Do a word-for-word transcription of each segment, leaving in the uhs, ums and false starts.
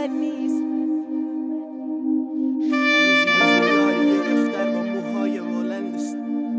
بد نیست. دختر با موهای بلندش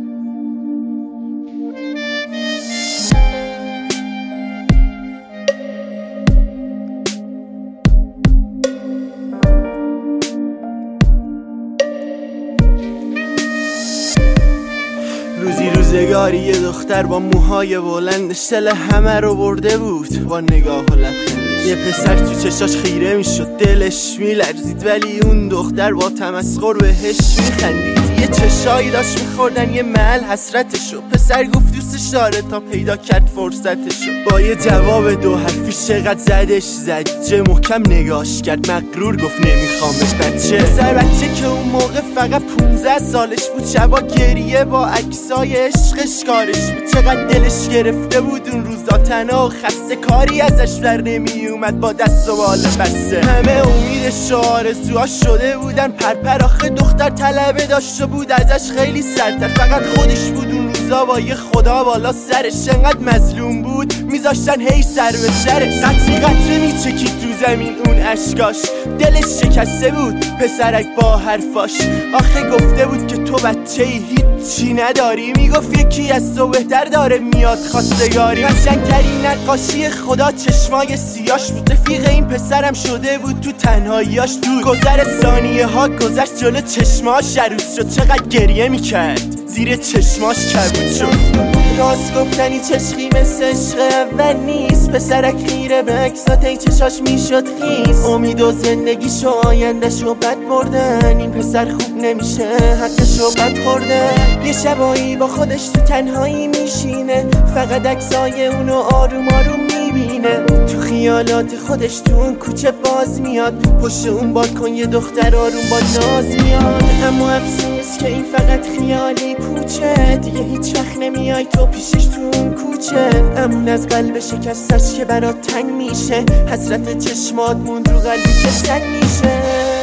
روزی روزگاری یه دختر با موهای بلندش دل همه رو برده بود با نگاه و لبخندش. یه پسر تو چشاش خیره میشد دلش میلرزید، ولی اون دختر با تمسخر بهش میخندید. یه چشایی داشت میخوردن یه محل حسرتشو. پسر گفت دوستش داره تا پیدا کرد فرصتشو. با یه جواب دو حرفی چقدر زدش زجه، محکم نگاش کرد مغرور گفت نمیخوامت بچه. پسر بچه که اون موقع فقط پونزده سالش بود، شبا گریه با عکسای عشقش کارش بود. چقدر دلش گرفته بود اون روزا تنها و خسته، کاری ازش در نمی اومد با دست و بال بسته. همه امیدش و آرزوهاش شده بودن پرپر، آخه دختر طلبه داشته بود ازش خیلی سرتر. فقط خودش بود اون روزا با یه خدا بالا سرش، انقدر مظلوم بود میذاشتن هی سر به سرش. قطره قطره میچکید رو زمین اون اشکاش، دلش شکسته بود پسرک با حرفاش. آخه گفته بود که تو بچه ای هیچی نداری، میگفت یکی از تو بهتر داره میاد خواستگاری. قشنگترین نقاشی خدا چشمای سیاش بود، رفیق این پسرم شده بود تو تنهاییاش دود. گذر ثانیه ها گذشت جلو چشماش عروس شد، چقدر گریه میکرد زیر چشماش کبود شد. راست گفتنی چشقی مثل عشق اول نیست، پسرک خیره به عکسات چشاش میشد خیس. امید و زندگیشو آیندهشو بد بردن، این پسر خوب نمیشه حقشو بد خوردن. یه شبایی با خودش تو تنهایی میشینه، فقط عکسای اونو آروم آروم میبینه. تو خیالات خودش تو اون کوچه باز میاد، پشت اون بالکن یه دختر آروم با ناز میاد. اما افسوس که این فقط خیالی پوچه، دیگه هیچ وقت نمیای تو پیشش تو اون کوچه. امون از قلب شکستش که برات تنگ میشه، حسرت چشمات موند رو قلبی که سنگ میشه.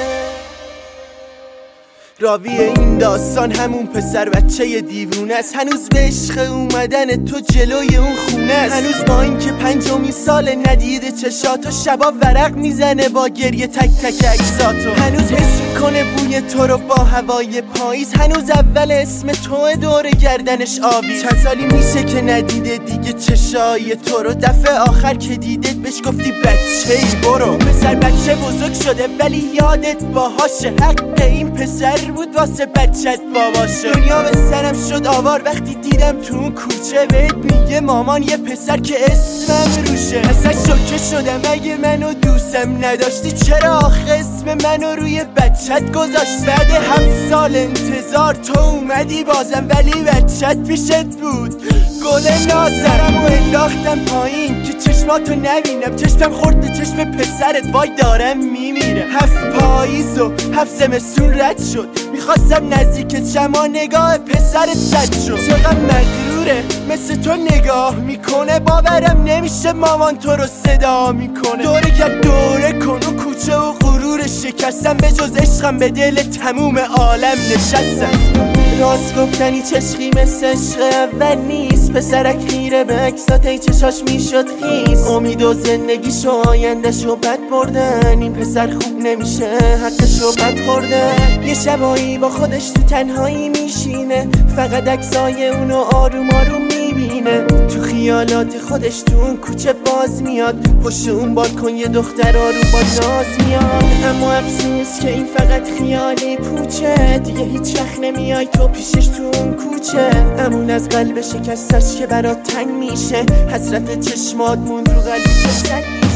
راوی این داستان همون پسر بچه دیوونه است، هنوز به عشق اومدن تو جلوی اون خونه است. هنوز با این که پنجمین سال ندیده چشاتو، شبا ورق میزنه با گریه تک تک عکساتو. هنوز حس میکنه بوی تو رو با هوای پاییز، هنوز اول اسم تو دور گردنش آبی. چند سالی میشه که ندیده دیگه چشای تو رو، دفعه آخر که دیدت بهش گفتی بچه ای برو. پسر بچه بزرگ شده ولی یادت باهاشه، حق این پسر بود واسه بچت باباشه. دنیا به سرم شد آوار وقتی دیدم تو اون کوچه، بهت میگه مامان یه پسر که اسمم روشه. اصلا شوکه شدم اگه منو دوستم نداشتی، چرا آخه اسم منو روی بچت گذاشت؟ بعد هفت سال انتظار تو اومدی بازم، ولی بچت پیشت بود. گل نازرم و انداختم پایین که چشماتو نبینم، چشمم خورد به چشم پسرت، وای دارم میمیرم. هفت پاییز و هفت زمستون رد شد، میخواستم نزدیکت شما نگاه پسرت زد شد. چقدر مغروره مثل تو نگاه میکنه، باورم نمیشه مامان تو رو صدا میکنه. دوره کرد دوره کن و کوچه و غرور شکستم، به جز عشقم به دل تموم عالم نشستم. راست گفتنی چشقی مثل عشق اول نیست، پسرک خیره به عکسات چشاش میشد خیس. امید و زندگیشو آیندهشو بد بردن، این پسر خوب نمیشه حقشو بد خوردن. یه شبایی با خودش تو تنهایی میشینه، فقط عکسای اونو آروم آروم میبینه. تو خیالات خودش تو اون کوچه باز میاد، پشت اون بالکن یه دختر آروم با ناز میاد. اما افسوس که این فقط خیالی پوچه، دیگه هیچ وقت نمیای تو پیشش تو اون کوچه. امون از قلب شکستش که برات تنگ میشه، حسرت چشمات موند رو قلبی که سنگ میشه.